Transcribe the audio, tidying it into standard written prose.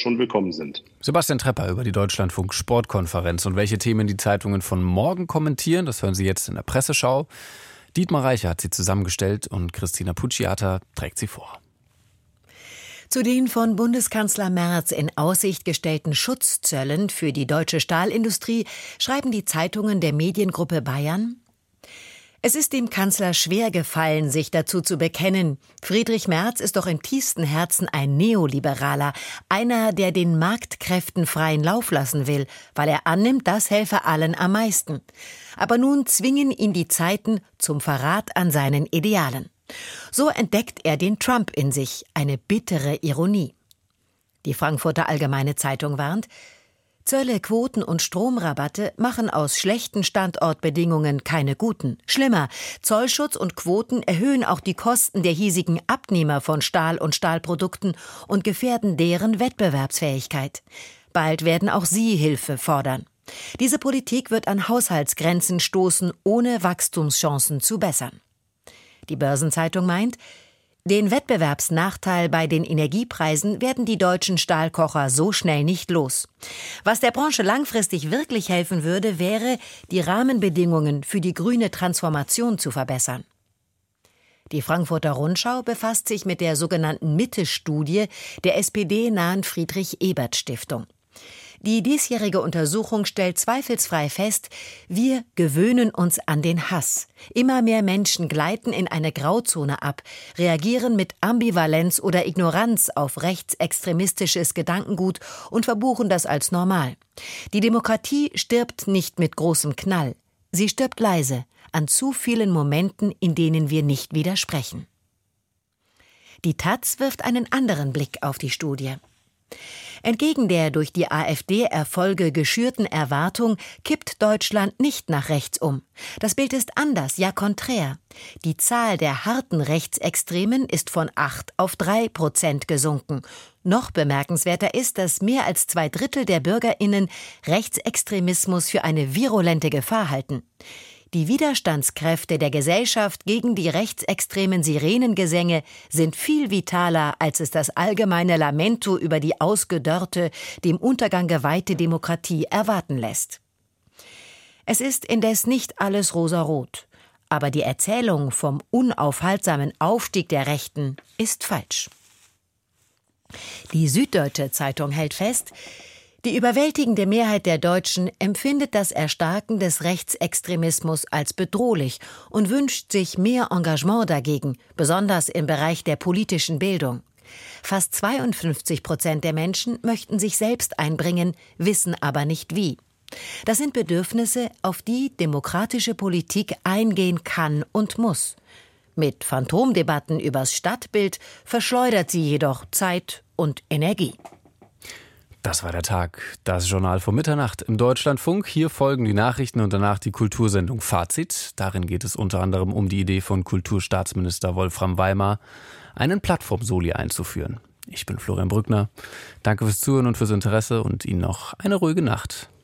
schon willkommen sind. Sebastian Trepper über die Deutschlandfunk-Sportkonferenz und welche Themen die Zeitungen von morgen kommentieren, das hören Sie jetzt in der Presseschau. Dietmar Reiche hat sie zusammengestellt und Christina Pucciata trägt sie vor. Zu den von Bundeskanzler Merz in Aussicht gestellten Schutzzöllen für die deutsche Stahlindustrie schreiben die Zeitungen der Mediengruppe Bayern: Es ist dem Kanzler schwer gefallen, sich dazu zu bekennen. Friedrich Merz ist doch im tiefsten Herzen ein Neoliberaler, einer, der den Marktkräften freien Lauf lassen will, weil er annimmt, das helfe allen am meisten. Aber nun zwingen ihn die Zeiten zum Verrat an seinen Idealen. So entdeckt er den Trump in sich, eine bittere Ironie. Die Frankfurter Allgemeine Zeitung warnt: Zölle, Quoten und Stromrabatte machen aus schlechten Standortbedingungen keine guten. Schlimmer, Zollschutz und Quoten erhöhen auch die Kosten der hiesigen Abnehmer von Stahl und Stahlprodukten und gefährden deren Wettbewerbsfähigkeit. Bald werden auch sie Hilfe fordern. Diese Politik wird an Haushaltsgrenzen stoßen, ohne Wachstumschancen zu bessern. Die Börsenzeitung meint, den Wettbewerbsnachteil bei den Energiepreisen werden die deutschen Stahlkocher so schnell nicht los. Was der Branche langfristig wirklich helfen würde, wäre, die Rahmenbedingungen für die grüne Transformation zu verbessern. Die Frankfurter Rundschau befasst sich mit der sogenannten Mitte-Studie der SPD-nahen Friedrich-Ebert-Stiftung. Die diesjährige Untersuchung stellt zweifelsfrei fest, wir gewöhnen uns an den Hass. Immer mehr Menschen gleiten in eine Grauzone ab, reagieren mit Ambivalenz oder Ignoranz auf rechtsextremistisches Gedankengut und verbuchen das als normal. Die Demokratie stirbt nicht mit großem Knall. Sie stirbt leise, an zu vielen Momenten, in denen wir nicht widersprechen. Die taz wirft einen anderen Blick auf die Studie. Entgegen der durch die AfD-Erfolge geschürten Erwartung kippt Deutschland nicht nach rechts um. Das Bild ist anders, ja konträr. Die Zahl der harten Rechtsextremen ist von 8 auf 3% gesunken. Noch bemerkenswerter ist, dass mehr als 2/3 der BürgerInnen Rechtsextremismus für eine virulente Gefahr halten. Die Widerstandskräfte der Gesellschaft gegen die rechtsextremen Sirenengesänge sind viel vitaler, als es das allgemeine Lamento über die ausgedörrte, dem Untergang geweihte Demokratie erwarten lässt. Es ist indes nicht alles rosarot, aber die Erzählung vom unaufhaltsamen Aufstieg der Rechten ist falsch. Die Süddeutsche Zeitung hält fest, die überwältigende Mehrheit der Deutschen empfindet das Erstarken des Rechtsextremismus als bedrohlich und wünscht sich mehr Engagement dagegen, besonders im Bereich der politischen Bildung. Fast 52% der Menschen möchten sich selbst einbringen, wissen aber nicht wie. Das sind Bedürfnisse, auf die demokratische Politik eingehen kann und muss. Mit Phantomdebatten übers Stadtbild verschleudert sie jedoch Zeit und Energie. Das war der Tag, das Journal vor Mitternacht im Deutschlandfunk. Hier folgen die Nachrichten und danach die Kultursendung Fazit. Darin geht es unter anderem um die Idee von Kulturstaatsminister Wolfram Weimar, einen Plattform-Soli einzuführen. Ich bin Florian Brückner. Danke fürs Zuhören und fürs Interesse und Ihnen noch eine ruhige Nacht.